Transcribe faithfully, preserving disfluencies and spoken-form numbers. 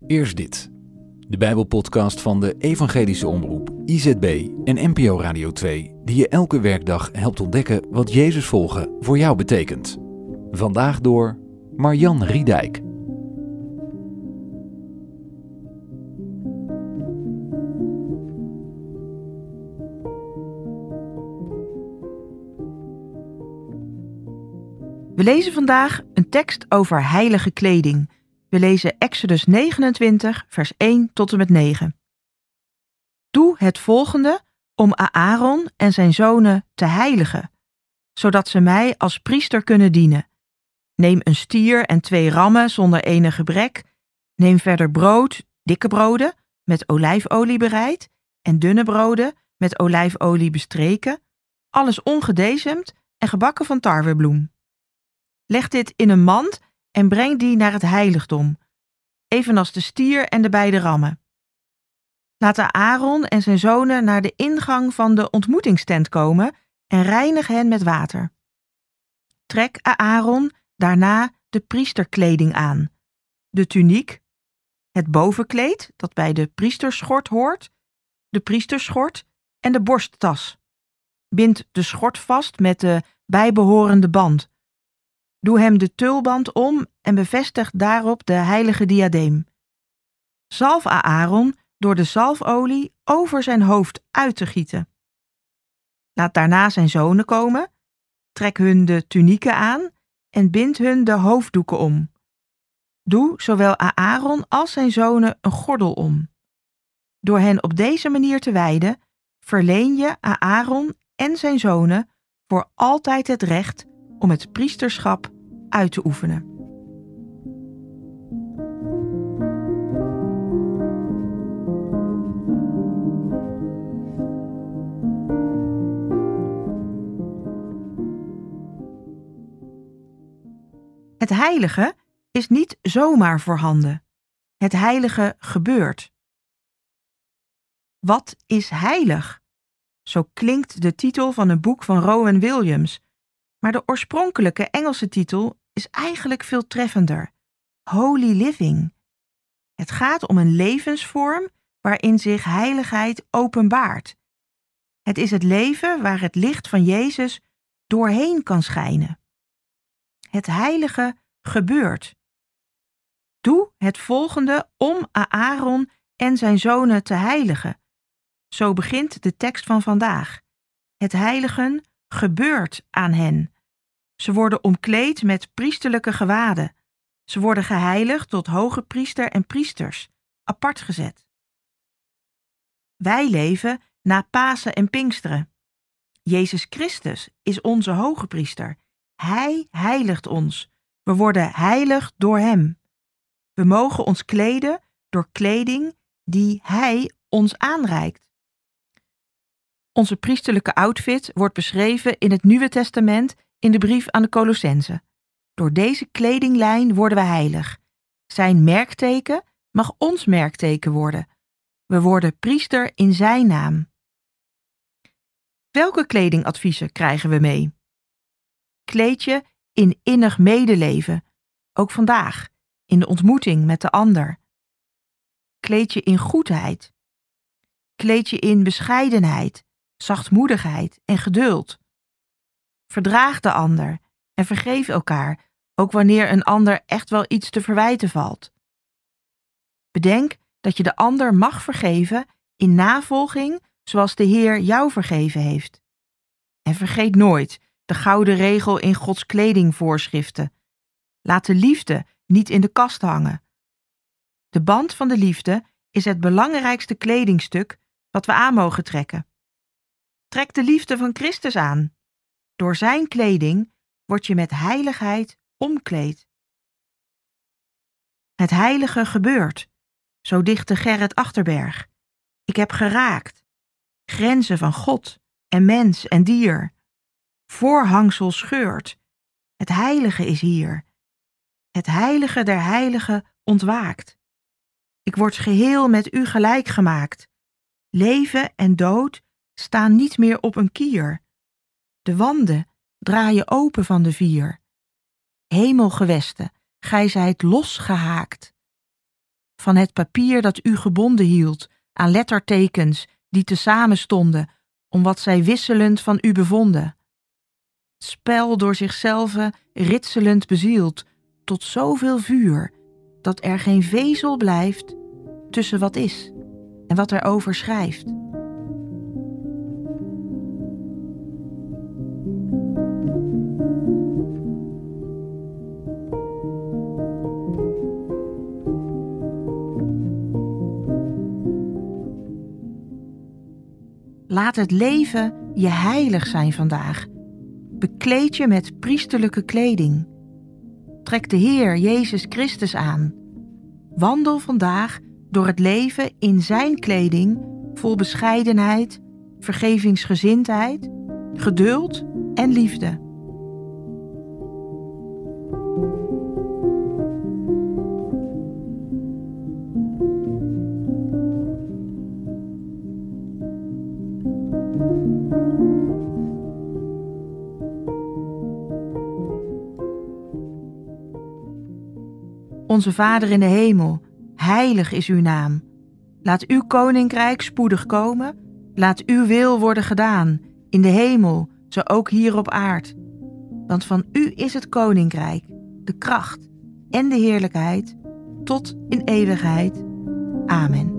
Eerst dit. De Bijbelpodcast van de Evangelische Omroep, I Z B en N P O Radio twee, die je elke werkdag helpt ontdekken wat Jezus volgen voor jou betekent. Vandaag door Marjan Riedijk. We lezen vandaag een tekst over heilige kleding. We lezen Exodus negenentwintig, vers één tot en met negen. Doe het volgende om Aaron en zijn zonen te heiligen, zodat ze mij als priester kunnen dienen. Neem een stier en twee rammen zonder enig gebrek. Neem verder brood, dikke broden, met olijfolie bereid, en dunne broden, met olijfolie bestreken, alles ongedezemd en gebakken van tarwebloem. Leg dit in een mand en breng die naar het heiligdom, evenals de stier en de beide rammen. Laat Aaron en zijn zonen naar de ingang van de ontmoetingstent komen en reinig hen met water. Trek Aaron daarna de priesterkleding aan, de tuniek, het bovenkleed dat bij de priesterschort hoort, de priesterschort en de borsttas. Bind de schort vast met de bijbehorende band. Doe hem de tulband om en bevestig daarop de heilige diadeem. Zalf Aaron door de zalfolie over zijn hoofd uit te gieten. Laat daarna zijn zonen komen, trek hun de tunieken aan en bind hun de hoofddoeken om. Doe zowel Aaron als zijn zonen een gordel om. Door hen op deze manier te wijden, verleen je Aaron en zijn zonen voor altijd het recht om het priesterschap uit te oefenen. Het heilige is niet zomaar voorhanden. Het heilige gebeurt. Wat is heilig? Zo klinkt de titel van een boek van Rowan Williams. Maar de oorspronkelijke Engelse titel is eigenlijk veel treffender. Holy living. Het gaat om een levensvorm waarin zich heiligheid openbaart. Het is het leven waar het licht van Jezus doorheen kan schijnen. Het heilige gebeurt. Doe het volgende om Aaron en zijn zonen te heiligen. Zo begint de tekst van vandaag. Het heiligen gebeurt aan hen. Ze worden omkleed met priesterlijke gewaden. Ze worden geheiligd tot hoge priester en priesters, apart gezet. Wij leven na Pasen en Pinksteren. Jezus Christus is onze hoge priester. Hij heiligt ons. We worden heilig door hem. We mogen ons kleden door kleding die hij ons aanreikt. Onze priesterlijke outfit wordt beschreven in het Nieuwe Testament in de brief aan de Colossenzen. Door deze kledinglijn worden we heilig. Zijn merkteken mag ons merkteken worden. We worden priester in zijn naam. Welke kledingadviezen krijgen we mee? Kleed je in innig medeleven, ook vandaag, in de ontmoeting met de ander. Kleed je in goedheid. Kleed je in bescheidenheid, zachtmoedigheid en geduld. Verdraag de ander en vergeef elkaar, ook wanneer een ander echt wel iets te verwijten valt. Bedenk dat je de ander mag vergeven in navolging zoals de Heer jou vergeven heeft. En vergeet nooit de gouden regel in Gods kledingvoorschriften. Laat de liefde niet in de kast hangen. De band van de liefde is het belangrijkste kledingstuk wat we aan mogen trekken. Trek de liefde van Christus aan. Door zijn kleding word je met heiligheid omkleed. Het heilige gebeurt, zo dichtte Gerrit Achterberg. Ik heb geraakt. Grenzen van God en mens en dier. Voorhangsel scheurt. Het heilige is hier. Het heilige der heiligen ontwaakt. Ik word geheel met u gelijk gemaakt. Leven en dood staan niet meer op een kier. De wanden draaien open van de vier. Hemelgewesten, gij zijt losgehaakt. van het papier dat u gebonden hield aan lettertekens die tezamen stonden om wat zij wisselend van u bevonden. Het spel door zichzelf ritselend bezield tot zoveel vuur, dat er geen vezel blijft tussen wat is en wat er over schrijft. Laat het leven je heilig zijn vandaag. Bekleed je met priesterlijke kleding. Trek de Heer Jezus Christus aan. Wandel vandaag door het leven in zijn kleding, vol bescheidenheid, vergevingsgezindheid, geduld en liefde. Onze Vader in de hemel, heilig is uw naam. Laat uw koninkrijk spoedig komen. Laat uw wil worden gedaan, in de hemel, zo ook hier op aard. Want van u is het koninkrijk, de kracht en de heerlijkheid, tot in eeuwigheid. Amen.